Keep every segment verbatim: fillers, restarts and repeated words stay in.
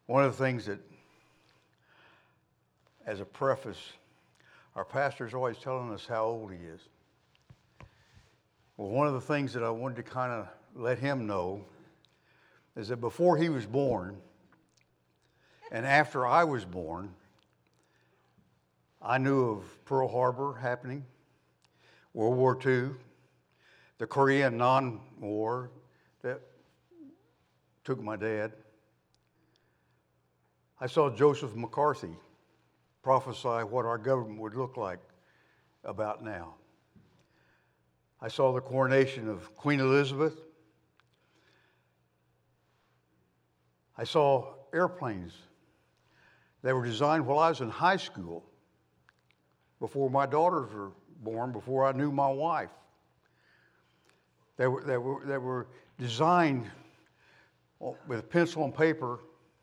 One of the things that, as a preface, our pastor's always telling us how old he is. Well, one of the things that I wanted to kind of let him know is that before he was born and after I was born, I knew of Pearl Harbor happening, World War Two, the Korean non-war that took my dad. I saw Joseph McCarthy prophesy what our government would look like about now. I saw the coronation of Queen Elizabeth. I saw airplanes that were designed while I was in high school, before my daughters were born, before I knew my wife. That were, that were, that were designed with pencil and paper,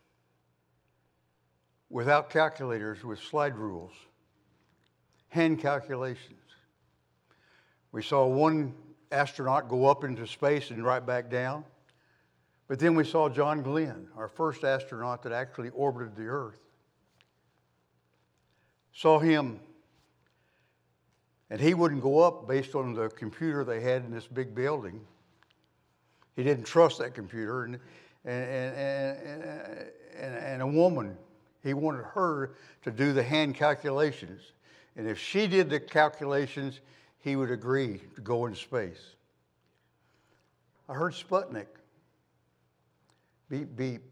without calculators, with slide rules, hand calculations. We saw one astronaut go up into space and right back down. But then we saw John Glenn, our first astronaut that actually orbited the Earth. Saw him, and he wouldn't go up based on the computer they had in this big building. He didn't trust that computer. And, and, and, and, and a woman, he wanted her to do the hand calculations. And if she did the calculations, he would agree to go into space. I heard Sputnik. Beep, beep.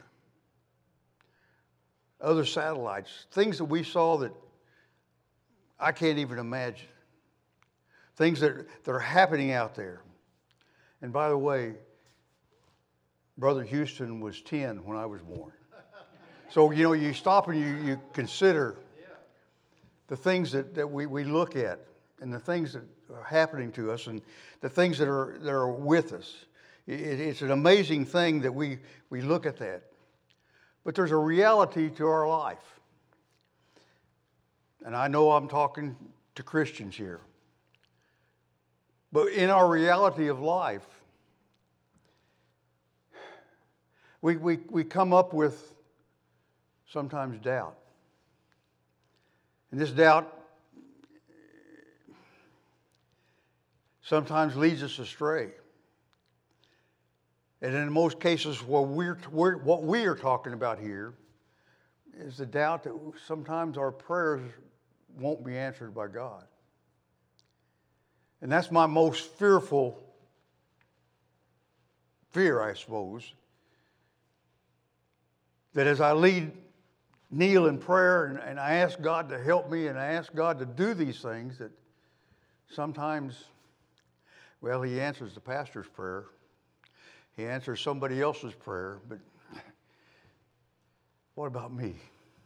Other satellites, things that we saw that I can't even imagine. Things that, that are happening out there. And by the way, Brother Houston was ten when I was born. So, you know, you stop and you, you consider the things that, that we, we look at and the things that are happening to us and the things that are, that are with us. It, it's an amazing thing that we, we look at that. But there's a reality to our life. And I know I'm talking to Christians here. But in our reality of life, we, we, we come up with sometimes doubt. And this doubt sometimes leads us astray. And in most cases, what we're, we're, what we are talking about here is the doubt that sometimes our prayers won't be answered by God. And that's my most fearful fear, I suppose, that as I lead, kneel in prayer and, and I ask God to help me and I ask God to do these things, that sometimes, well, He answers the pastor's prayer. He answers somebody else's prayer, but what about me?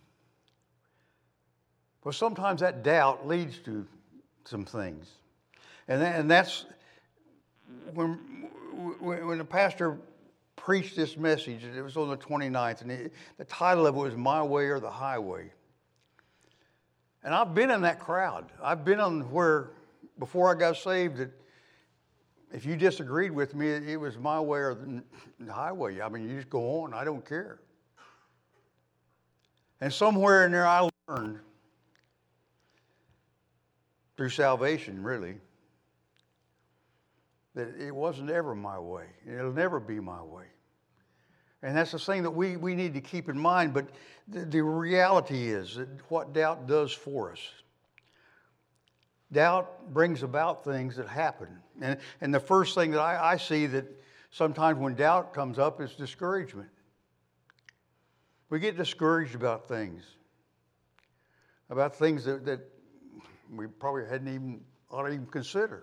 Well, sometimes that doubt leads to some things. And, that, and that's when, when the pastor preached this message, it was on the twenty-ninth, and it, the title of it was My Way or the Highway. And I've been in that crowd. I've been on where, before I got saved, that if you disagreed with me, it was my way or the highway. I mean, you just go on. I don't care. And somewhere in there I learned, through salvation, really, that it wasn't ever my way. It'll never be my way. And that's the thing that we, we need to keep in mind. But the, the reality is that what doubt does for us. Doubt brings about things that happen. And, and the first thing that I, I see that sometimes when doubt comes up is discouragement. We get discouraged about things. About things that, that we probably hadn't even ought to even consider.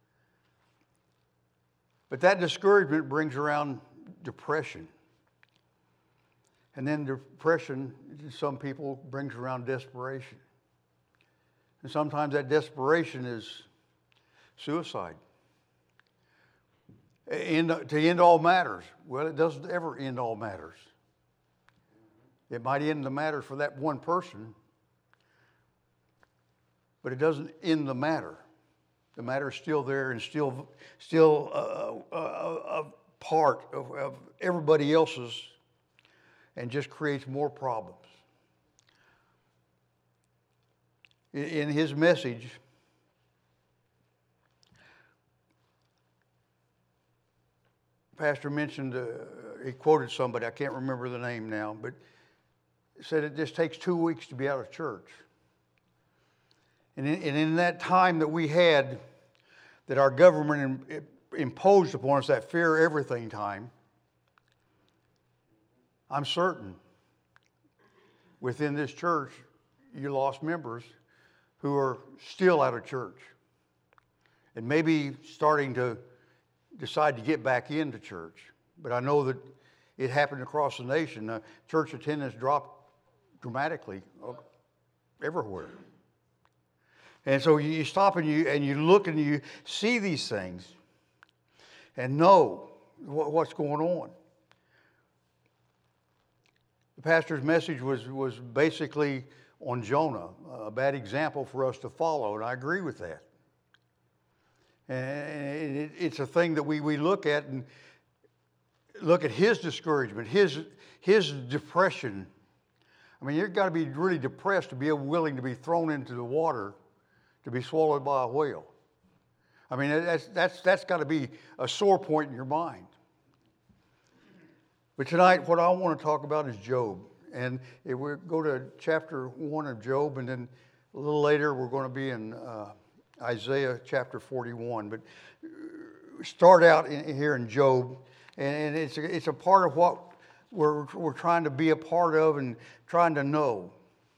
But that discouragement brings around depression. And then depression, some people, brings around desperation. And sometimes that desperation is suicide. End, to end all matters. Well, it doesn't ever end all matters. It might end the matter for that one person, but it doesn't end the matter. The matter is still there and still, still a, a, a part of, of everybody else's. and just creates more problems. In his message, Pastor mentioned, uh, he quoted somebody, I can't remember the name now, but said it just takes two weeks to be out of church. And in, and in that time that we had, that our government imposed upon us, that fear everything time, I'm certain within this church, you lost members who are still out of church and maybe starting to decide to get back into church. But I know that it happened across the nation. Uh, church attendance dropped dramatically everywhere. And so you stop and you and you look and you see these things and know what's going on. The pastor's message was, was basically on Jonah, a bad example for us to follow, and I agree with that. And it, it's a thing that we, we look at and look at his discouragement, his, his depression. I mean, you've got to be really depressed to be willing to be thrown into the water to be swallowed by a whale. I mean, that's, that's, that's got to be a sore point in your mind. But tonight, what I want to talk about is Job. And if we go to chapter one of Job, and then a little later we're going to be in uh, Isaiah chapter forty-one. But start out in, here in Job, and it's a, it's a part of what we're, we're trying to be a part of and trying to know.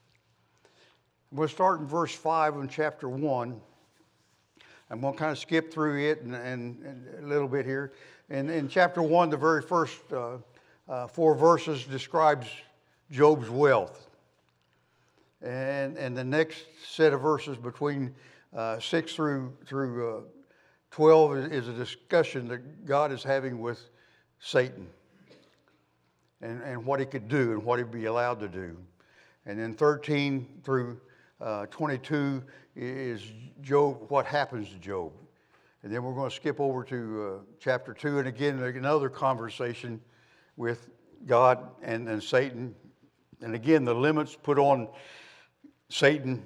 We'll start in verse five in chapter one. I'm going to kind of skip through it and, and, and a little bit here. And in chapter one, the very first uh, uh, four verses describes Job's wealth. And, and the next set of verses between uh, six through, through uh, twelve is, is a discussion that God is having with Satan and, and what he could do and what he'd be allowed to do. And then thirteen through uh, twenty-two is Job, what happens to Job. And then we're going to skip over to uh, chapter two, and again, another conversation with God and, and Satan. And again, the limits put on Satan,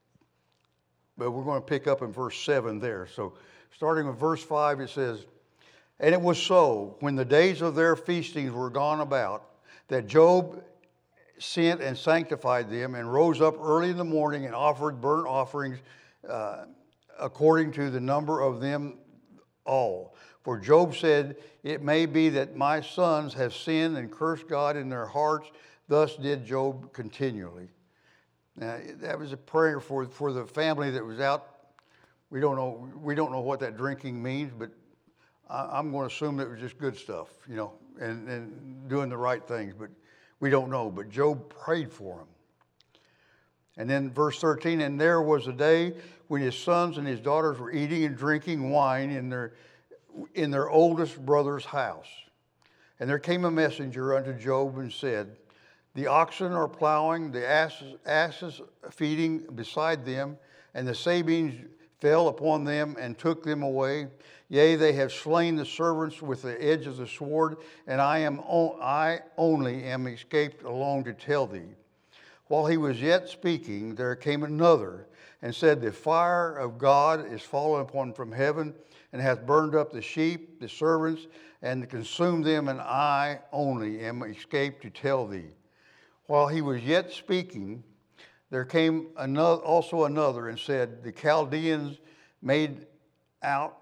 but we're going to pick up in verse seven there. So starting with verse five, it says, "And it was so, when the days of their feastings were gone about, that Job sent and sanctified them, and rose up early in the morning and offered burnt offerings uh, according to the number of them all. For Job said, it may be that my sons have sinned and cursed God in their hearts. Thus did Job continually." Now, that was a prayer for, for the family that was out. We don't know we don't know what that drinking means, but I, I'm going to assume that it was just good stuff, you know, and, and doing the right things. But we don't know. But Job prayed for him. And then verse thirteen, "And there was a day when his sons and his daughters were eating and drinking wine in their in their oldest brother's house. And there came a messenger unto Job and said, The oxen are plowing, the asses, asses feeding beside them, and the Sabines fell upon them and took them away. Yea, they have slain the servants with the edge of the sword, and I am I only am escaped alone to tell thee. While he was yet speaking, there came another, and said, The fire of God is fallen upon from heaven, and hath burned up the sheep, the servants, and consumed them, and I only am escaped to tell thee. While he was yet speaking, there came another, also another, and said, The Chaldeans made out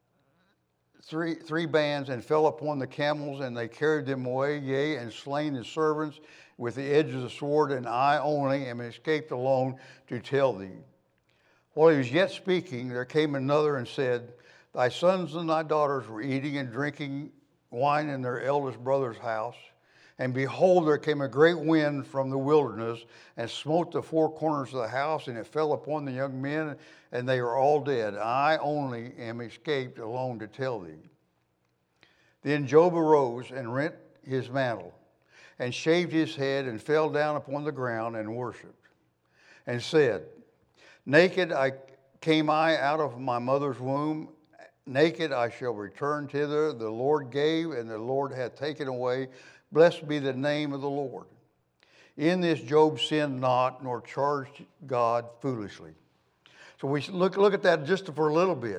three, three bands, and fell upon the camels, and they carried them away, yea, and slain the servants with the edge of the sword, and I only am escaped alone to tell thee. While he was yet speaking, there came another and said, Thy sons and thy daughters were eating and drinking wine in their eldest brother's house. And behold, there came a great wind from the wilderness, and smote the four corners of the house, and it fell upon the young men, and they are all dead. I only am escaped alone to tell thee. Then Job arose and rent his mantle, and shaved his head, and fell down upon the ground, and worshipped, and said, Naked I came I out of my mother's womb, naked I shall return thither. The Lord gave, and the Lord hath taken away. Blessed be the name of the Lord. In this Job sinned not, nor charged God foolishly. So we look, look at that just for a little bit.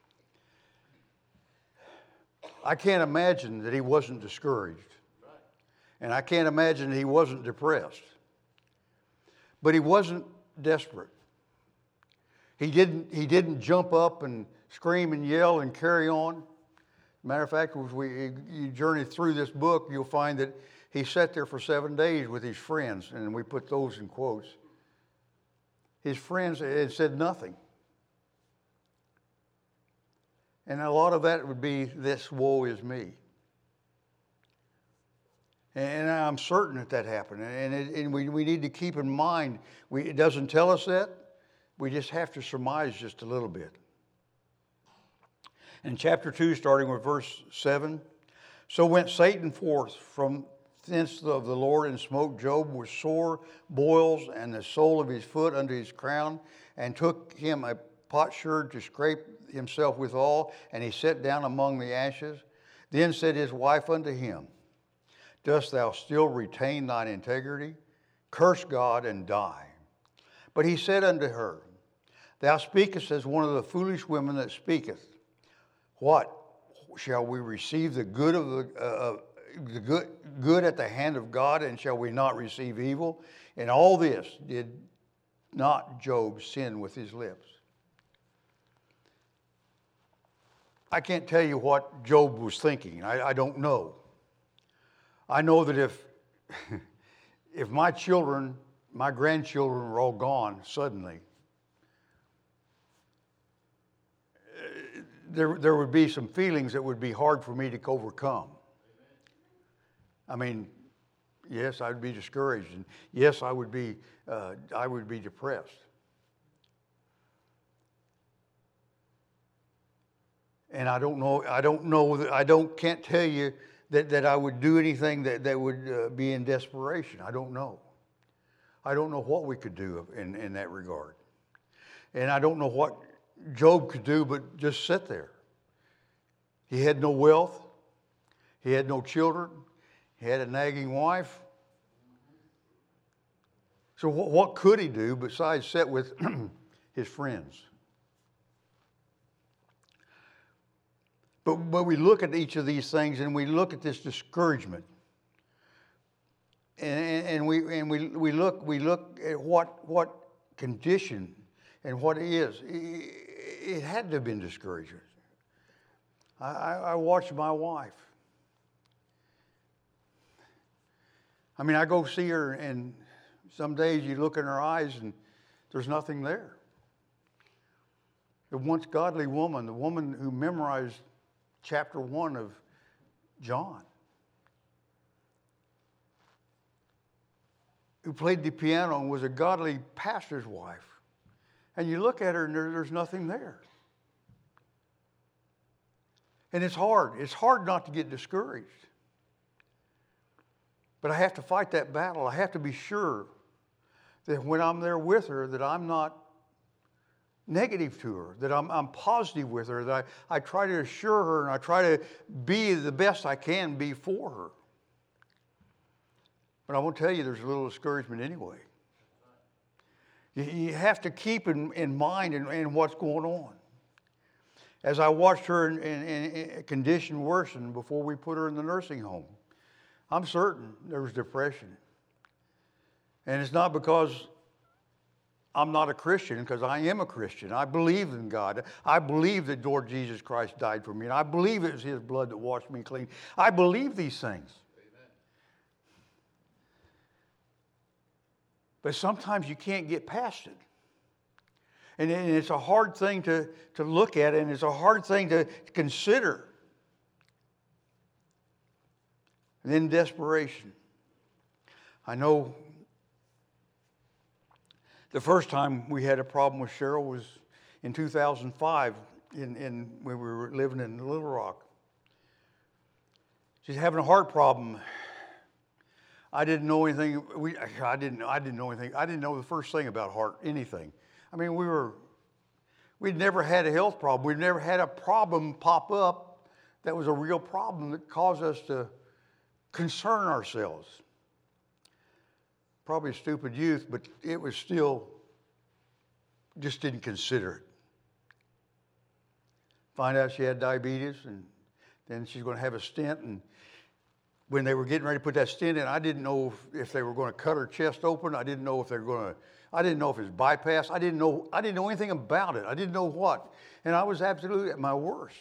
I can't imagine that he wasn't discouraged. And I can't imagine that he wasn't depressed. But he wasn't desperate. He didn't, he didn't jump up and scream and yell and carry on. Matter of fact, as we you journey through this book, you'll find that he sat there for seven days with his friends, and we put those in quotes. His friends had said nothing. And a lot of that would be, this woe is me. And I'm certain that that happened. And, it, and we, we need to keep in mind, we, it doesn't tell us that. We just have to surmise just a little bit. In chapter two, starting with verse seven, so went Satan forth from thence of the Lord and smote Job with sore boils and the sole of his foot under his crown, and took him a potsherd to scrape himself withal, and he sat down among the ashes. Then said his wife unto him, dost thou still retain thine integrity? Curse God and die. But he said unto her, thou speakest as one of the foolish women that speaketh. What? Shall we receive the good of the, uh, the good, good at the hand of God, and shall we not receive evil? In all this did not Job sin with his lips. I can't tell you what Job was thinking. I, I don't know. I know that if, if my children, my grandchildren were all gone suddenly, there, there would be some feelings that would be hard for me to overcome. I mean, yes, I'd be discouraged, and yes, I would be, uh, I would be depressed. And I don't know, I don't know, that, I don't, can't tell you that, that I would do anything that, that would uh, be in desperation. I don't know. I don't know what we could do in, in that regard. And I don't know what Job could do but just sit there. He had no wealth. He had no children. He had a nagging wife. So what, what could he do besides sit with his friends? But, but we look at each of these things and we look at this discouragement. And, and, we, and we, we, look, we look at what, what condition and what it is. It, it had to have been discouragement. I, I, I watched my wife. I mean, I go see her, and some days you look in her eyes and there's nothing there. The once godly woman, the woman who memorized chapter one of John, who played the piano and was a godly pastor's wife. And you look at her and there, there's nothing there. And it's hard. It's hard not to get discouraged. But I have to fight that battle. I have to be sure that when I'm there with her, that I'm not negative to her, that I'm, I'm positive with her, that I, I try to assure her and I try to be the best I can be for her. But I won't tell you there's a little discouragement anyway. You, you have to keep in, in mind in, in what's going on. As I watched her in, in, in condition worsen before we put her in the nursing home, I'm certain there was depression. And it's not because I'm not a Christian, because I am a Christian. I believe in God. I believe that Lord Jesus Christ died for me. And I believe it was his blood that washed me clean. I believe these things. Amen. But sometimes you can't get past it. And it's a hard thing to, to look at, and it's a hard thing to consider. And then desperation. I know the first time we had a problem with Cheryl was in two thousand five in, in, when we were living in Little Rock. She's having a heart problem. I didn't know anything. We, I didn't. I didn't know anything. I didn't know the first thing about heart, anything. I mean, we were We'd never had a health problem. We'd never had a problem pop up that was a real problem that caused us to concern ourselves. Probably a stupid youth, but it was still, just didn't consider it. Find out she had diabetes, and then she's going to have a stent. And when they were getting ready to put that stent in, I didn't know if, if they were going to cut her chest open. I didn't know if they were going to, I didn't know if it was bypass. I didn't know, I didn't know anything about it. I didn't know what. And I was absolutely at my worst.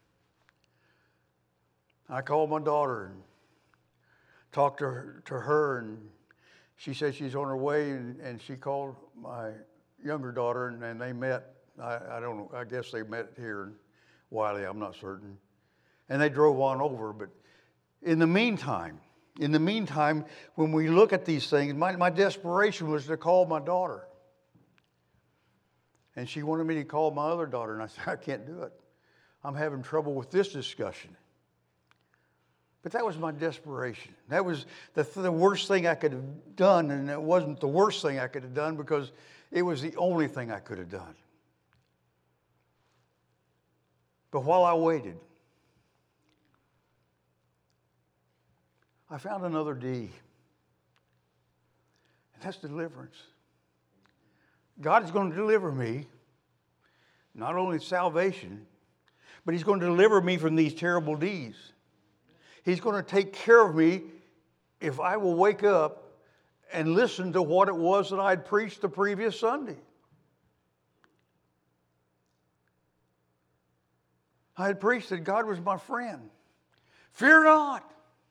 I called my daughter and talked to her, to her and she said she's on her way, and, and she called my younger daughter, and, and they met. I, I don't know, I guess they met here in Wiley, I'm not certain. And they drove on over, but in the meantime, in the meantime, when we look at these things, my, my desperation was to call my daughter. And she wanted me to call my other daughter, and I said, I can't do it. I'm having trouble with this discussion. But that was my desperation. That was the, the worst thing I could have done, and it wasn't the worst thing I could have done because it was the only thing I could have done. But while I waited, I found another D, and that's deliverance. God is going to deliver me, not only salvation, but He's going to deliver me from these terrible D's. He's going to take care of me if I will wake up and listen to what it was that I'd preached the previous Sunday. I had preached that God was my friend. Fear not.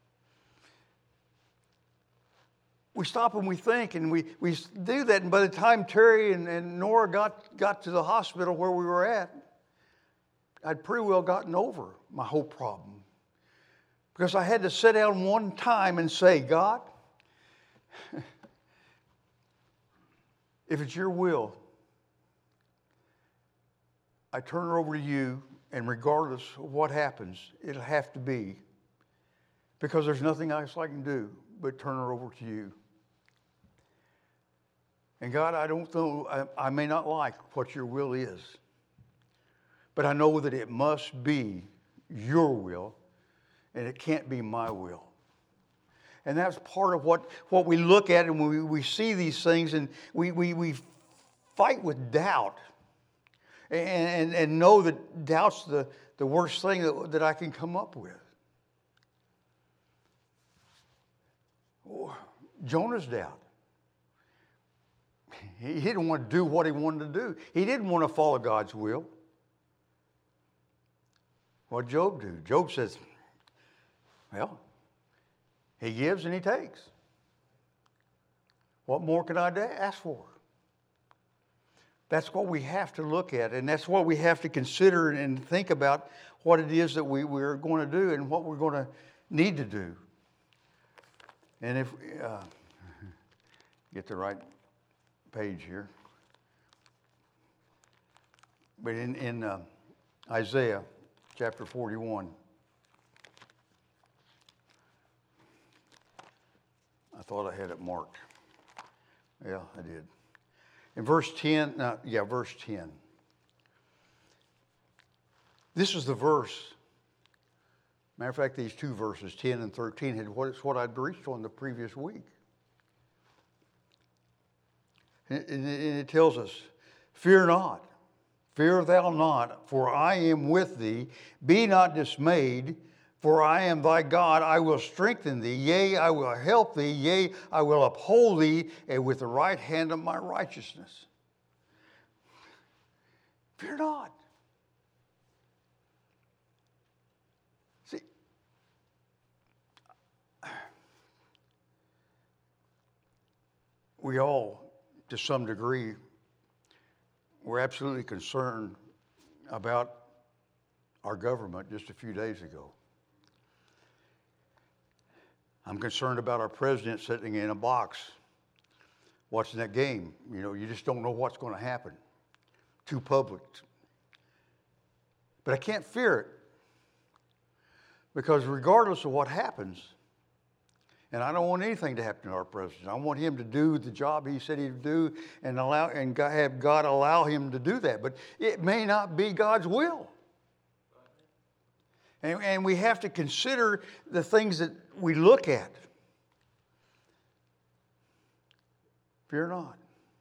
We stop and we think, and we, we do that, and by the time Terry and, and Nora got, got to the hospital where we were at, I'd pretty well gotten over my whole problem. Because I had to sit down one time and say, God, if it's your will, I turn her over to you, and regardless of what happens, it'll have to be. Because there's nothing else I can do but turn her over to you. And God, I don't know, I, I may not like what your will is, but I know that it must be your will, and it can't be my will. And that's part of what, what we look at, and we, we see these things, and we, we, we fight with doubt, and, and, and know that doubt's the, the worst thing that, that I can come up with. Jonah's doubt. He didn't want to do what he wanted to do. He didn't want to follow God's will. What did Job do? Job says, well, he gives and he takes. What more can I ask for? That's what we have to look at, and that's what we have to consider and think about what it is that we, we're going to do and what we're going to need to do. And if, uh, get the right page here. But in, in uh, Isaiah chapter forty-one, I thought I had it marked. Yeah, I did. In verse ten, uh, yeah, verse ten. This is the verse. Matter of fact, these two verses, ten and thirteen, had what it's what I'd preached on the previous week. And it tells us, fear not, fear thou not, for I am with thee. Be not dismayed, for I am thy God. I will strengthen thee. Yea, I will help thee. Yea, I will uphold thee and with the right hand of my righteousness. Fear not. See, we all, to some degree, we're absolutely concerned about our government just a few days ago. I'm concerned about our president sitting in a box watching that game. You know, you just don't know what's going to happen. Too public. But I can't fear it, because regardless of what happens, And I don't want anything to happen to our president. I want him to do the job he said he'd do and allow and God, have God allow him to do that. But it may not be God's will. And, and we have to consider the things that we look at. Fear not.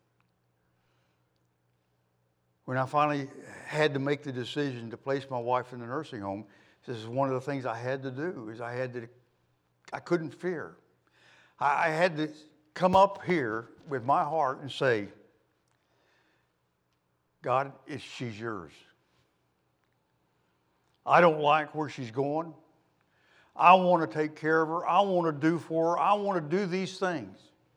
When I finally had to make the decision to place my wife in the nursing home, this is one of the things I had to do, is I had to, I couldn't fear. I, I had to come up here with my heart and say, God, it's, she's yours. I don't like where she's going. I want to take care of her. I want to do for her. I want to do these things.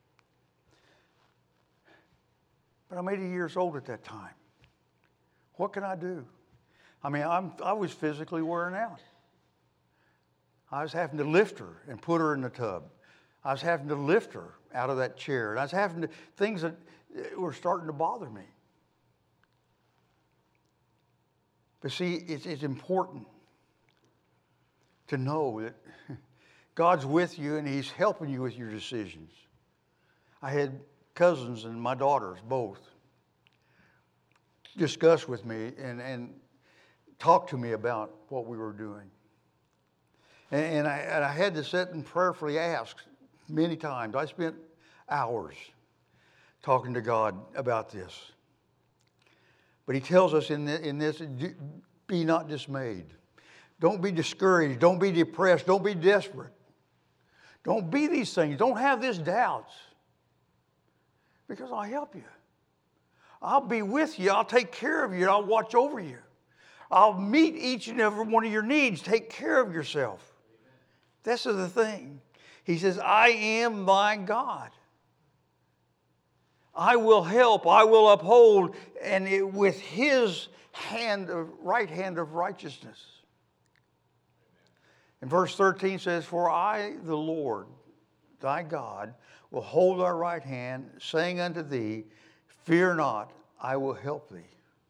But I'm eighty years old at that time. What can I do? I mean, I'm, I was physically wearing out. I was having to lift her and put her in the tub. I was having to lift her out of that chair. And I was having to, things that were starting to bother me. But see, it's, it's important to know that God's with you and He's helping you with your decisions. I had cousins and my daughters both discuss with me and, and talk to me about what we were doing. And, and, I, and I had to sit and prayerfully ask many times. I spent hours talking to God about this. But He tells us in, the, in this, be not dismayed. Don't be discouraged. Don't be depressed. Don't be desperate. Don't be these things. Don't have these doubts. Because I'll help you. I'll be with you. I'll take care of you. I'll watch over you. I'll meet each and every one of your needs. Take care of yourself. This is the thing. He says, I am thy God. I will help. I will uphold. And it, with His hand of, right hand of righteousness. And verse thirteen says, for I, the Lord, thy God, will hold thy right hand, saying unto thee, fear not, I will help thee.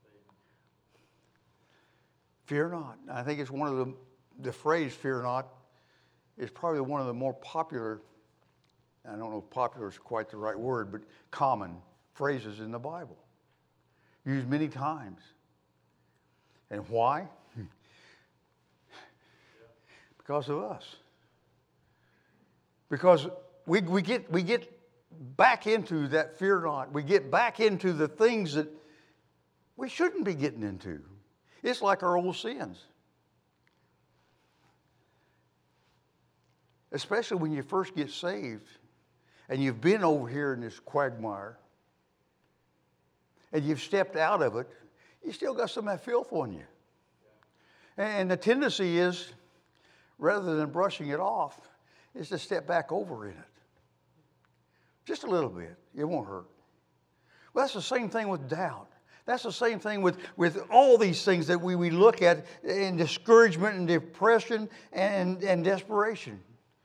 Fear not. I think it's one of the, the phrase fear not is probably one of the more popular, I don't know if popular is quite the right word, but common phrases in the Bible. Used many times. And why? Because of us. Because we, we, get, we get back into that fear not. We get back into the things that we shouldn't be getting into. It's like our old sins. Especially when you first get saved and you've been over here in this quagmire and you've stepped out of it, you still got some of that filth on you. And the tendency is, rather than brushing it off, is to step back over in it. Just a little bit. It won't hurt. Well, that's the same thing with doubt. That's the same thing with, with all these things that we, we look at in discouragement and depression and, and desperation.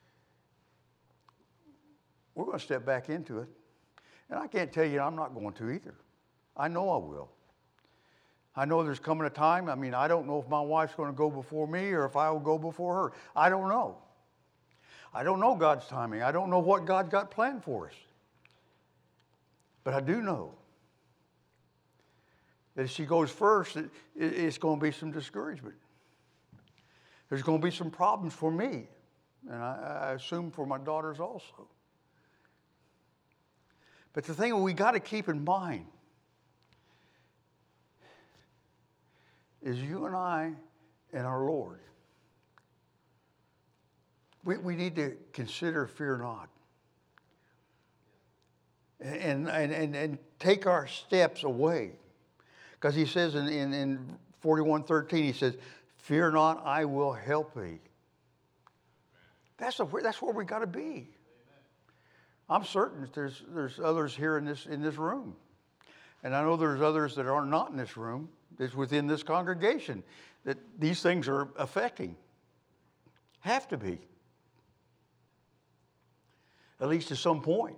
We're going to step back into it. And I can't tell you I'm not going to either. I know I will. I know there's coming a time, I mean, I don't know if my wife's going to go before me or if I will go before her. I don't know. I don't know God's timing. I don't know what God got planned for us. But I do know that if she goes first, it, it, it's going to be some discouragement. There's going to be some problems for me, and I, I assume for my daughters also. But the thing we got to keep in mind is you and I and our Lord. We, we need to consider fear not. And, and, and, and take our steps away. Because he says in, in, in forty-one thirteen, he says, fear not, I will help thee. That's, a, that's where we got to be. I'm certain that there's, there's others here in this, in this room. And I know there's others that are not in this room, that's within this congregation, that these things are affecting. Have to be. At least to some point.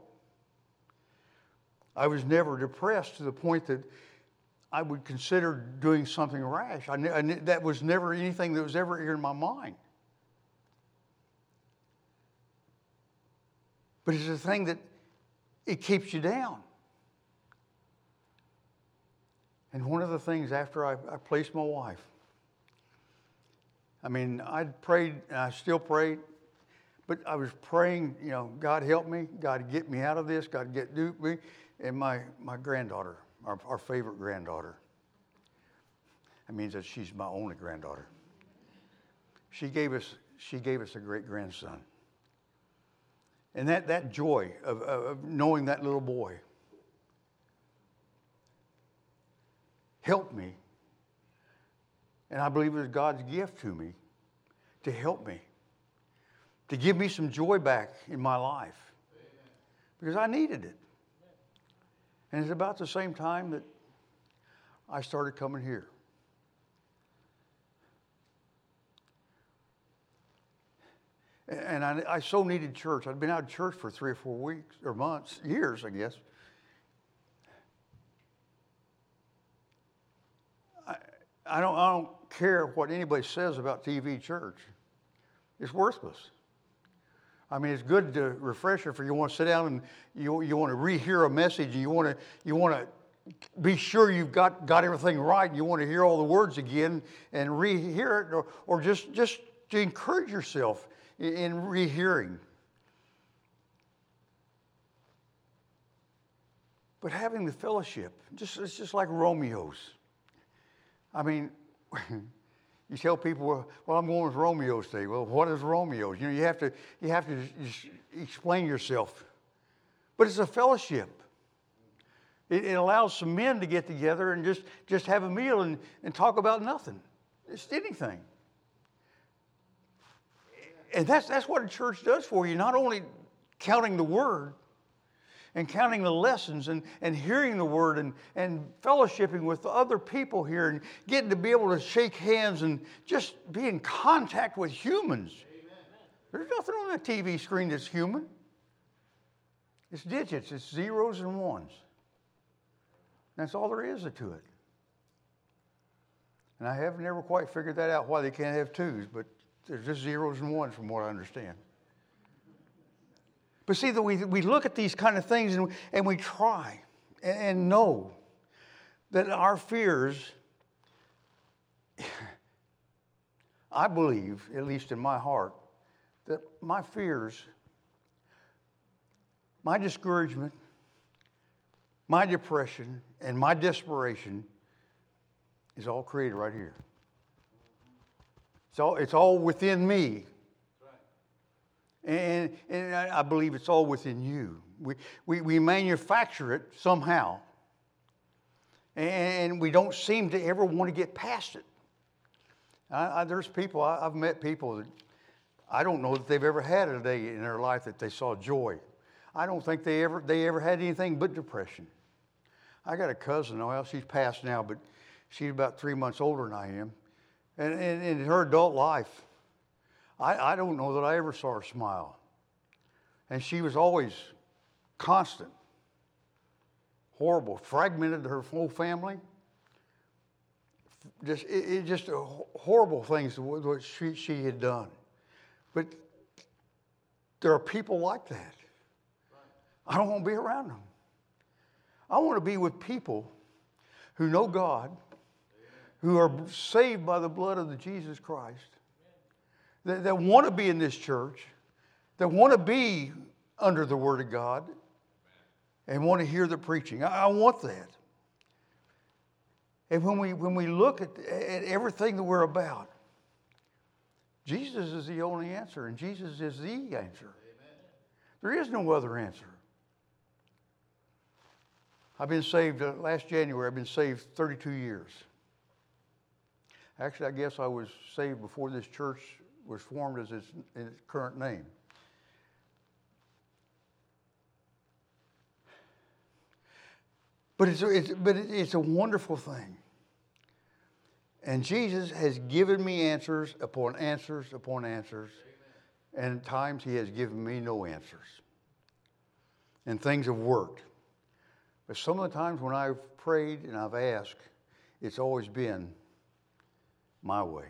I was never depressed to the point that I would consider doing something rash. I, I, that was never anything that was ever in my mind. but it's a thing that it keeps you down. And one of the things after I, I placed my wife, I mean, I prayed, and I still prayed, but I was praying, you know, God help me, God get me out of this, God get do me, and my, my granddaughter, our, our favorite granddaughter. That means that she's my only granddaughter. She gave us, she gave us a great grandson. And that, that joy of, of knowing that little boy helped me. And I believe it was God's gift to me to help me, to give me some joy back in my life. Because I needed it. And it's about the same time that I started coming here. And I, I so needed church. I'd been out of church for three or four weeks, or months, years, I guess. I, I don't, I don't care what anybody says about T V church. It's worthless. I mean, it's good to refresh you if you want to sit down and you, you want to rehear a message and you want to, you want to be sure you've got, got everything right and you want to hear all the words again and rehear it, or, or just, just to encourage yourself in rehearing. But having the fellowship, just it's just like Romeo's. I mean, you tell people, well, I'm going with Romeo's today. Well, what is Romeo's? You know, you have to you have to just explain yourself. But it's a fellowship. It, it allows some men to get together and just, just have a meal and, and talk about nothing. Just anything. And that's, that's what a church does for you, not only counting the word and counting the lessons and, and hearing the word and, and fellowshipping with other people here and getting to be able to shake hands and just be in contact with humans. Amen. There's nothing on that T V screen that's human. It's digits, it's zeros and ones. That's all there is to it. And I have never quite figured that out, why they can't have twos, but there's just zeros and ones from what I understand. But see, that we, we look at these kind of things and, and we try and, and know that our fears, I believe, at least in my heart, that my fears, my discouragement, my depression, and my desperation is all created right here. It's all, it's all within me. And, and I believe it's all within you. We, we, we manufacture it somehow. And we don't seem to ever want to get past it. I, I, there's people, I, I've met people that I don't know that they've ever had a day in their life that they saw joy. I don't think they ever, they ever had anything but depression. I got a cousin, well, she's passed now, but she's about three months older than I am. And, and in her adult life, I, I don't know that I ever saw her smile. And she was always constant, horrible, fragmented her whole family. Just, it, it just uh, horrible things what she, she had done. But there are people like that. I don't want to be around them. I want to be with people who know God, who are saved by the blood of the Jesus Christ, that, that want to be in this church, that want to be under the Word of God, and want to hear the preaching. I, I want that. And when we when we look at, at everything that we're about, Jesus is the only answer, and Jesus is the answer. Amen. There is no other answer. I've been saved, uh, last January, I've been saved thirty-two years. Actually, I guess I was saved before this church was formed as its, in its current name. But it's, a, it's, but it's a wonderful thing. And Jesus has given me answers upon answers upon answers. Amen. And at times he has given me no answers. And things have worked. But some of the times when I've prayed and I've asked, it's always been my way.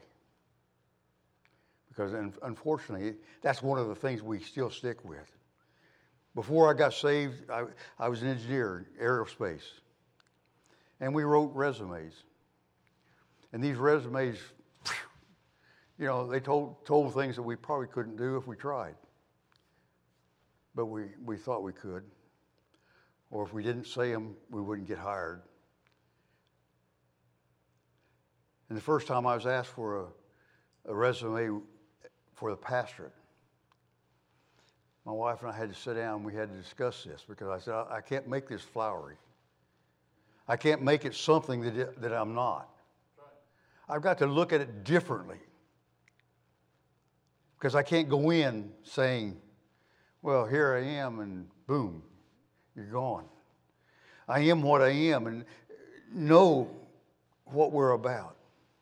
Because unfortunately, that's one of the things we still stick with. Before I got saved, I, I was an engineer in aerospace. And we wrote resumes. And these resumes, you know, they told, told things that we probably couldn't do if we tried. But we, we thought we could. Or if we didn't say them, we wouldn't get hired. And the first time I was asked for a, a resume for the pastorate, my wife and I had to sit down and we had to discuss this because I said, I, I can't make this flowery. I can't make it something that, it, that I'm not. I've got to look at it differently. Because I can't go in saying, well, here I am, and boom, you're gone. I am what I am, and know what we're about.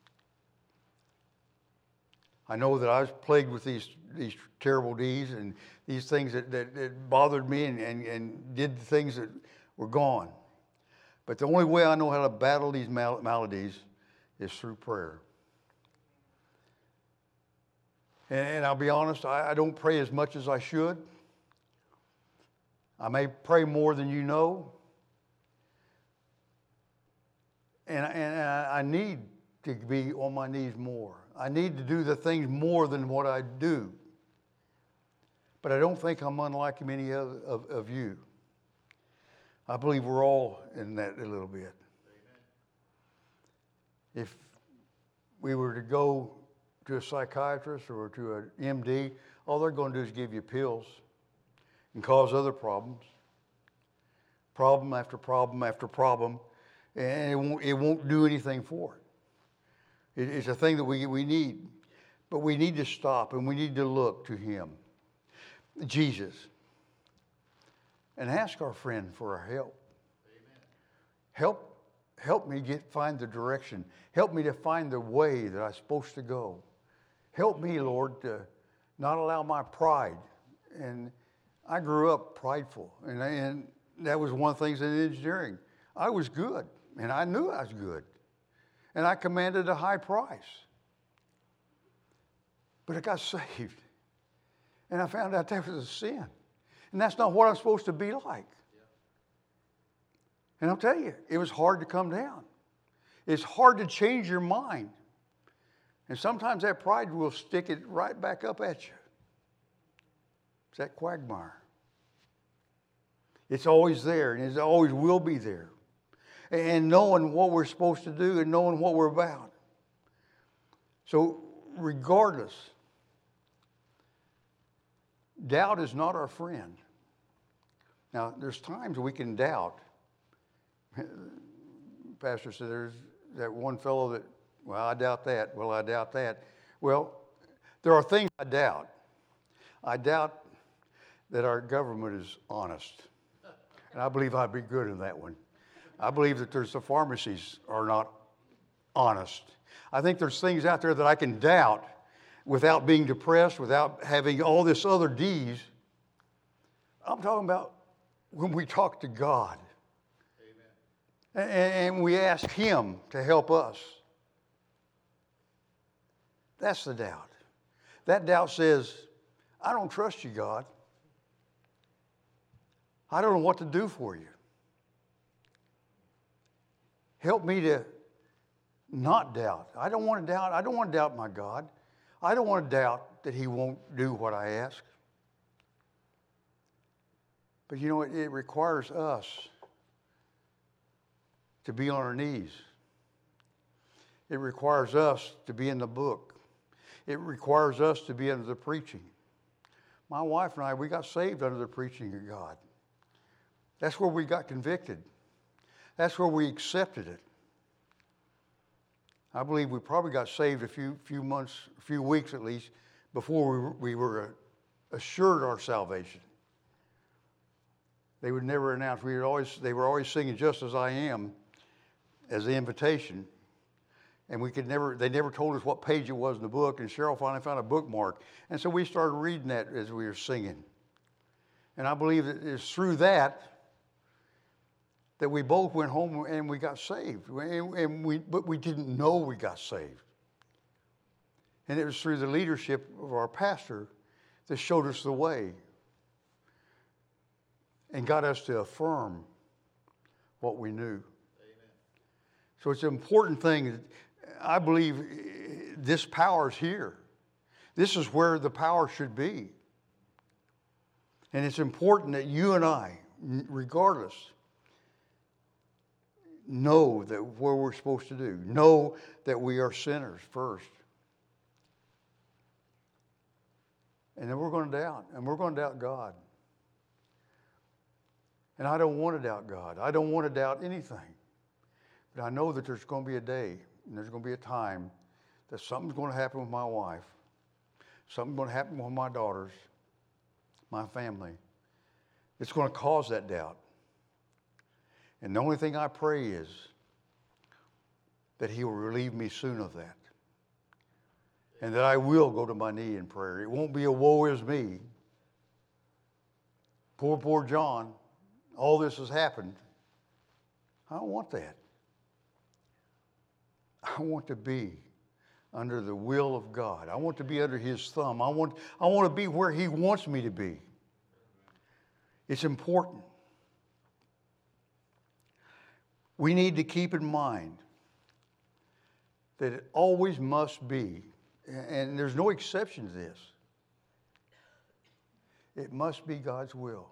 I know that I was plagued with these, these terrible deeds and these things that, that, that bothered me and, and, and did the things that were gone. But the only way I know how to battle these mal- maladies is through prayer. And, and I'll be honest, I, I don't pray as much as I should. I may pray more than you know. And, and I, I need to be on my knees more. I need to do the things more than what I do. But I don't think I'm unlike many of, of, of you. I believe we're all in that a little bit. Amen. If we were to go to a psychiatrist or to an M D, all they're going to do is give you pills and cause other problems. Problem after problem after problem. And it won't, it won't do anything for it. it. It's a thing that we, we need. But we need to stop and we need to look to Him, Jesus, and ask our friend for our help. Amen. Help, help me get find the direction. Help me to find the way that I'm supposed to go. Help me, Lord, to not allow my pride. And I grew up prideful, and, and that was one of the things in engineering. I was good, and I knew I was good, and I commanded a high price. But I got saved, and I found out that was a sin. And that's not what I'm supposed to be like. And I'll tell you, it was hard to come down. It's hard to change your mind. And sometimes that pride will stick it right back up at you. It's that quagmire. It's always there, and it always will be there. And knowing what we're supposed to do and knowing what we're about. So regardless, doubt is not our friend. Now, there's times we can doubt. Pastor said there's that one fellow that, well, I doubt that. Well, I doubt that. Well, there are things I doubt. I doubt that our government is honest. And I believe I'd be good in that one. I believe that there's the pharmacies are not honest. I think there's things out there that I can doubt without being depressed, without having all this other D's. I'm talking about when we talk to God. Amen. And, and we ask Him to help us. That's the doubt. That doubt says, I don't trust you, God. I don't know what to do for you. Help me to not doubt. I don't want to doubt. I don't want to doubt my God. I don't want to doubt that He won't do what I ask. But you know, it, it requires us to be on our knees. It requires us to be in the book. It requires us to be under the preaching. My wife and I, we got saved under the preaching of God. That's where we got convicted. That's where we accepted it. I believe we probably got saved a few few months, a few weeks at least, before we, we were assured our salvation. They would never announce. We would always. They were always singing "Just as I Am" as the invitation, and we could never. They never told us what page it was in the book. And Cheryl finally found a bookmark, and so we started reading that as we were singing. And I believe that it's through that that we both went home and we got saved. And, and we, but we didn't know we got saved. And it was through the leadership of our pastor that showed us the way. and got us to affirm what we knew. Amen. So it's an important thing. I believe this power is here. This is where the power should be. And it's important that you and I, regardless, know that what we're supposed to do. Know that we are sinners first. And then we're going to doubt. And we're going to doubt God. And I don't want to doubt God. I don't want to doubt anything. But I know that there's going to be a day and there's going to be a time that something's going to happen with my wife. Something's going to happen with my daughters, my family. It's going to cause that doubt. And the only thing I pray is that He will relieve me soon of that. And that I will go to my knee in prayer. It won't be a woe is me. Poor, poor John. All this has happened. I don't want that. I want to be under the will of God. I want to be under His thumb. I want, I want to be where He wants me to be. It's important. We need to keep in mind that it always must be, and there's no exception to this, it must be God's will.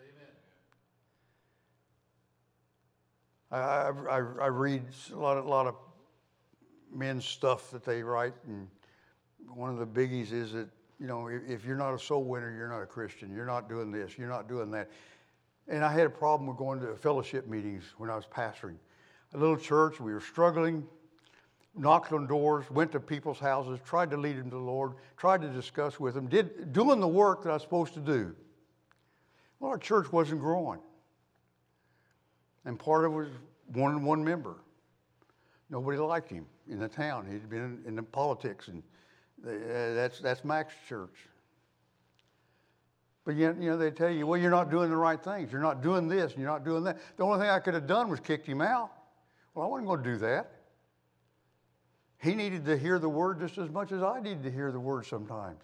Amen. I, I, I read a lot, of, a lot of men's stuff that they write, and one of the biggies is that, you know, if, if you're not a soul winner, you're not a Christian. You're not doing this. You're not doing that. And I had a problem with going to fellowship meetings when I was pastoring. A little church, we were struggling, knocked on doors, went to people's houses, tried to lead them to the Lord, tried to discuss with them, did doing the work that I was supposed to do. Well, our church wasn't growing. And part of it was one one member. Nobody liked him in the town. He'd been in, in the politics, and uh, that's that's Mac's church. But yet, you know, they tell you, well, you're not doing the right things. You're not doing this, and you're not doing that. The only thing I could have done was kicked him out. Well, I wasn't going to do that. He needed to hear the word just as much as I needed to hear the word sometimes.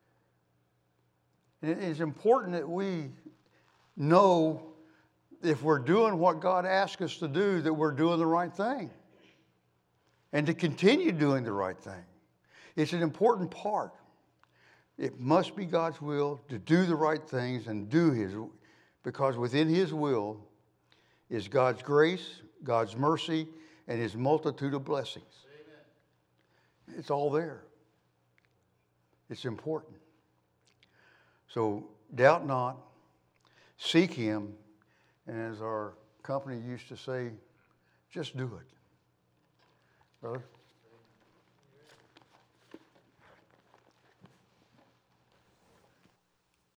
And it is important that we know if we're doing what God asks us to do, that we're doing the right thing. And to continue doing the right thing. It's an important part. It must be God's will to do the right things and do His, because within His will is God's grace, God's mercy, and His multitude of blessings. Amen. It's all there. It's important. So doubt not, seek Him, and as our company used to say, just do it. Brother?